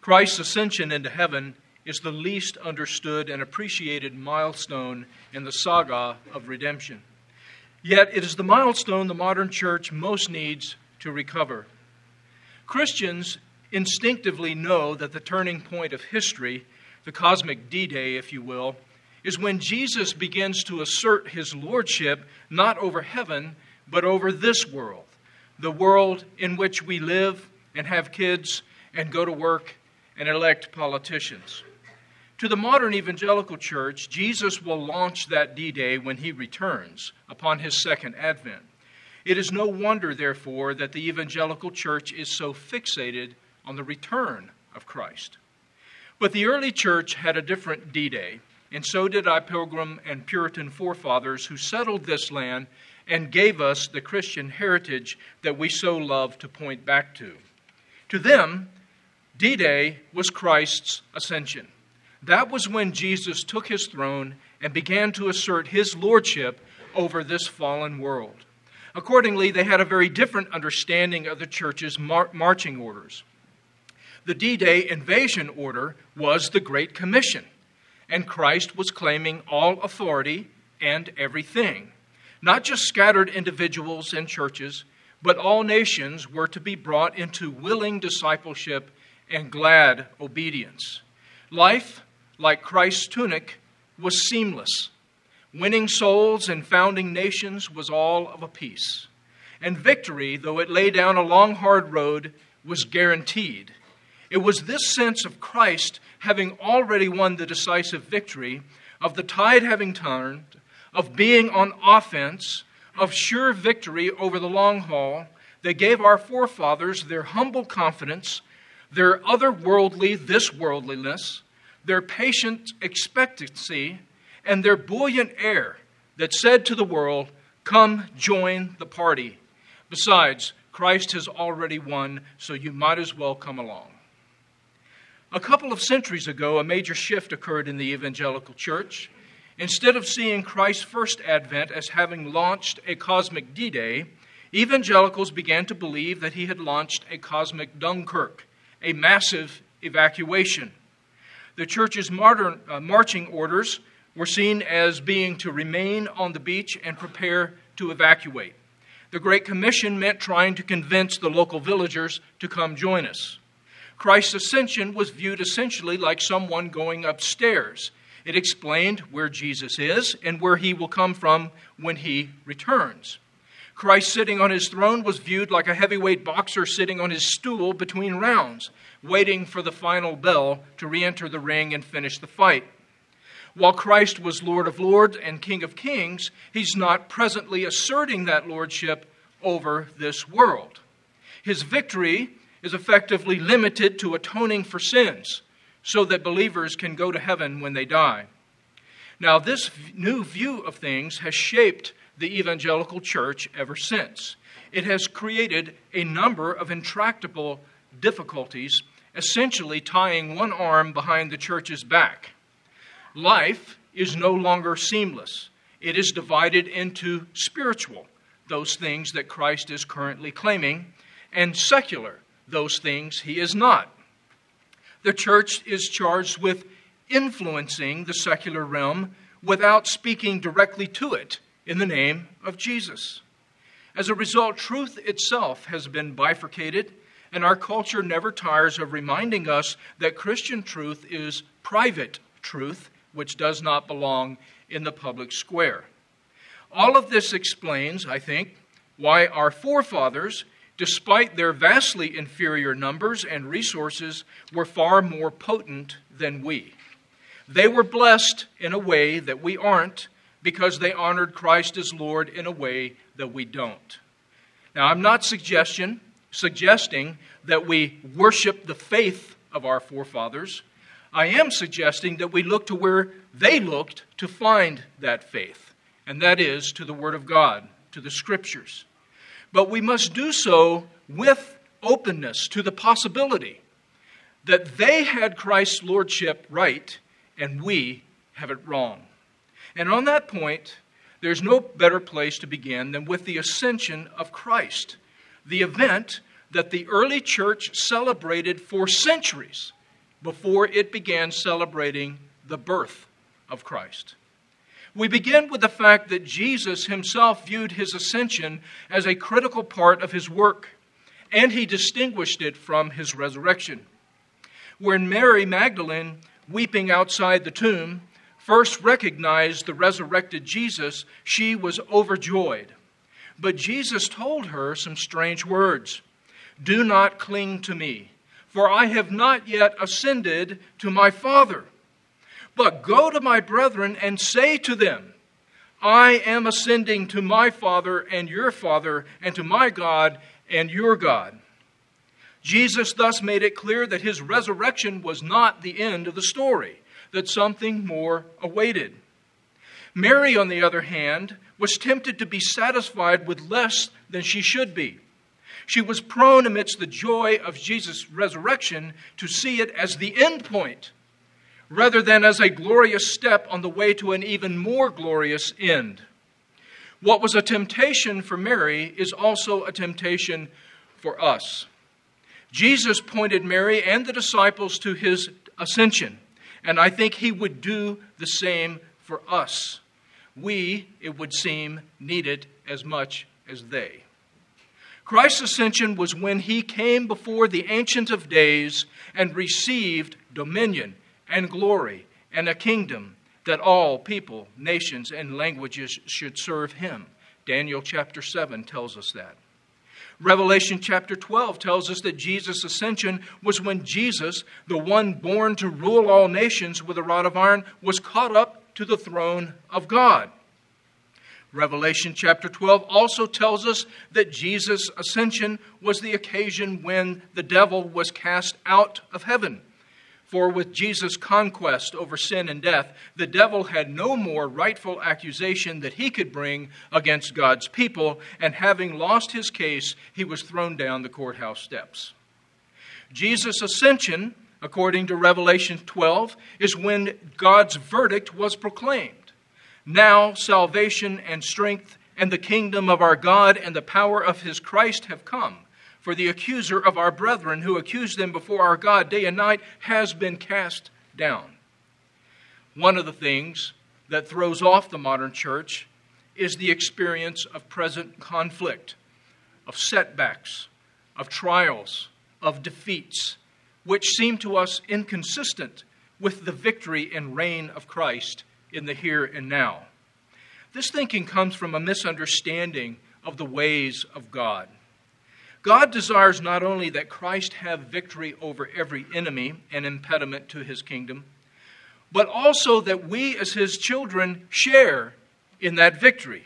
Christ's ascension into heaven is the least understood and appreciated milestone in the saga of redemption. Yet it is the milestone the modern church most needs to recover. Christians instinctively know that the turning point of history, the cosmic D-Day, if you will, is when Jesus begins to assert his lordship not over heaven, but over this world, the world in which we live and have kids and go to work and elect politicians. To the modern evangelical church, Jesus will launch that D-Day when he returns upon his second advent. It is no wonder, therefore, that the evangelical church is so fixated on the return of Christ. But the early church had a different D-Day, and so did our Pilgrim and Puritan forefathers who settled this land and gave us the Christian heritage that we so love to point back to. To them, D-Day was Christ's ascension. That was when Jesus took his throne and began to assert his lordship over this fallen world. Accordingly, they had a very different understanding of the church's marching orders. The D-Day invasion order was the Great Commission, and Christ was claiming all authority and everything. Not just scattered individuals and churches, but all nations were to be brought into willing discipleship and glad obedience. Life, like Christ's tunic, was seamless. Winning souls and founding nations was all of a piece. And victory, though it lay down a long, hard road, was guaranteed. It was this sense of Christ having already won the decisive victory, of the tide having turned, of being on offense, of sure victory over the long haul, that gave our forefathers their humble confidence, their otherworldly this worldliness, their patient expectancy, and their buoyant air that said to the world, "Come join the party." Besides, Christ has already won, so you might as well come along. A couple of centuries ago, a major shift occurred in the evangelical church. Instead of seeing Christ's first advent as having launched a cosmic D-Day, evangelicals began to believe that he had launched a cosmic Dunkirk, a massive evacuation. The church's marching orders were seen as being to remain on the beach and prepare to evacuate. The Great Commission meant trying to convince the local villagers to come join us. Christ's ascension was viewed essentially like someone going upstairs. It explained where Jesus is and where he will come from when he returns. Christ sitting on his throne was viewed like a heavyweight boxer sitting on his stool between rounds, waiting for the final bell to re-enter the ring and finish the fight. While Christ was Lord of Lords and King of Kings, he's not presently asserting that lordship over this world. His victory is effectively limited to atoning for sins so that believers can go to heaven when they die. Now, this new view of things has shaped the evangelical church ever since. It has created a number of intractable difficulties, essentially tying one arm behind the church's back. Life is no longer seamless. It is divided into spiritual, those things that Christ is currently claiming, and secular, those things he is not. The church is charged with influencing the secular realm without speaking directly to it in the name of Jesus. As a result, truth itself has been bifurcated, and our culture never tires of reminding us that Christian truth is private truth, which does not belong in the public square. All of this explains, I think, why our forefathers, despite their vastly inferior numbers and resources, were far more potent than we. They were blessed in a way that we aren't, because they honored Christ as Lord in a way that we don't. Now, I'm not suggesting that we worship the faith of our forefathers. I am suggesting that we look to where they looked to find that faith, and that is to the Word of God, to the Scriptures. But we must do so with openness to the possibility that they had Christ's lordship right and we have it wrong. And on that point, there's no better place to begin than with the ascension of Christ, the event that the early church celebrated for centuries before it began celebrating the birth of Christ. We begin with the fact that Jesus himself viewed his ascension as a critical part of his work, and he distinguished it from his resurrection. When Mary Magdalene, weeping outside the tomb, first recognized the resurrected Jesus, she was overjoyed. But Jesus told her some strange words. "Do not cling to me, for I have not yet ascended to my Father. But go to my brethren and say to them, I am ascending to my Father and your Father, and to my God and your God." Jesus thus made it clear that his resurrection was not the end of the story, that something more awaited. Mary, on the other hand, was tempted to be satisfied with less than she should be. She was prone, amidst the joy of Jesus' resurrection, to see it as the end point, rather than as a glorious step on the way to an even more glorious end. What was a temptation for Mary is also a temptation for us. Jesus pointed Mary and the disciples to his ascension, and I think he would do the same for us. We, it would seem, need it as much as they. Christ's ascension was when he came before the Ancient of Days and received dominion and glory and a kingdom that all people, nations, and languages should serve him. Daniel chapter 7 tells us that. Revelation chapter 12 tells us that Jesus' ascension was when Jesus, the one born to rule all nations with a rod of iron, was caught up to the throne of God. Revelation chapter 12 also tells us that Jesus' ascension was the occasion when the devil was cast out of heaven. For with Jesus' conquest over sin and death, the devil had no more rightful accusation that he could bring against God's people, and having lost his case, he was thrown down the courthouse steps. Jesus' ascension, according to Revelation 12, is when God's verdict was proclaimed. Now salvation and strength and the kingdom of our God and the power of his Christ have come. For the accuser of our brethren who accused them before our God day and night has been cast down. One of the things that throws off the modern church is the experience of present conflict, of setbacks, of trials, of defeats, which seem to us inconsistent with the victory and reign of Christ in the here and now. This thinking comes from a misunderstanding of the ways of God. God desires not only that Christ have victory over every enemy and impediment to his kingdom, but also that we as his children share in that victory.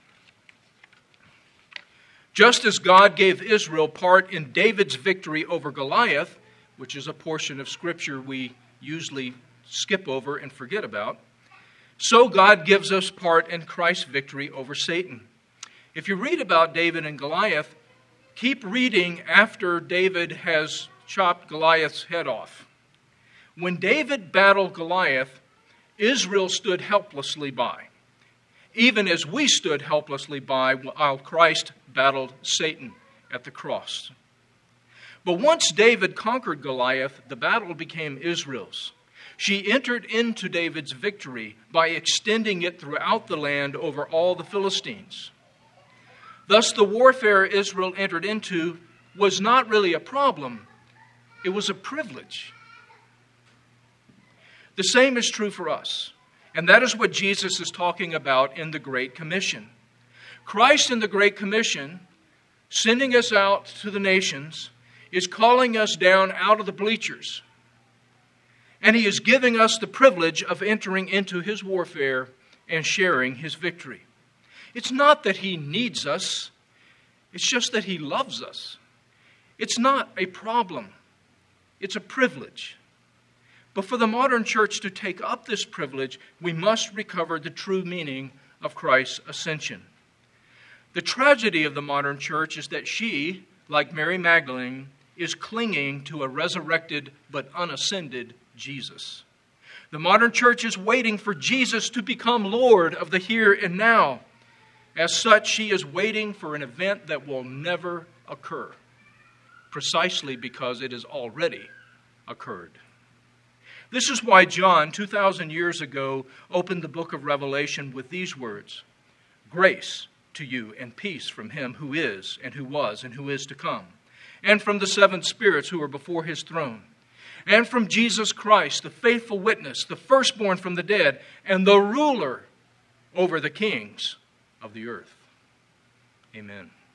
Just as God gave Israel part in David's victory over Goliath, which is a portion of Scripture we usually skip over and forget about, so God gives us part in Christ's victory over Satan. If you read about David and Goliath, keep reading after David has chopped Goliath's head off. When David battled Goliath, Israel stood helplessly by, even as we stood helplessly by while Christ battled Satan at the cross. But once David conquered Goliath, the battle became Israel's. She entered into David's victory by extending it throughout the land over all the Philistines. Thus, the warfare Israel entered into was not really a problem. It was a privilege. The same is true for us. And that is what Jesus is talking about in the Great Commission. Christ in the Great Commission, sending us out to the nations, is calling us down out of the bleachers. And he is giving us the privilege of entering into his warfare and sharing his victory. It's not that he needs us. It's just that he loves us. It's not a problem. It's a privilege. But for the modern church to take up this privilege, we must recover the true meaning of Christ's ascension. The tragedy of the modern church is that she, like Mary Magdalene, is clinging to a resurrected but unascended Jesus. The modern church is waiting for Jesus to become Lord of the here and now. As such, she is waiting for an event that will never occur, precisely because it has already occurred. This is why John, 2,000 years ago, opened the book of Revelation with these words: "Grace to you and peace from him who is, and who was, and who is to come, and from the seven spirits who are before his throne, and from Jesus Christ, the faithful witness, the firstborn from the dead, and the ruler over the kings of the earth." Amen.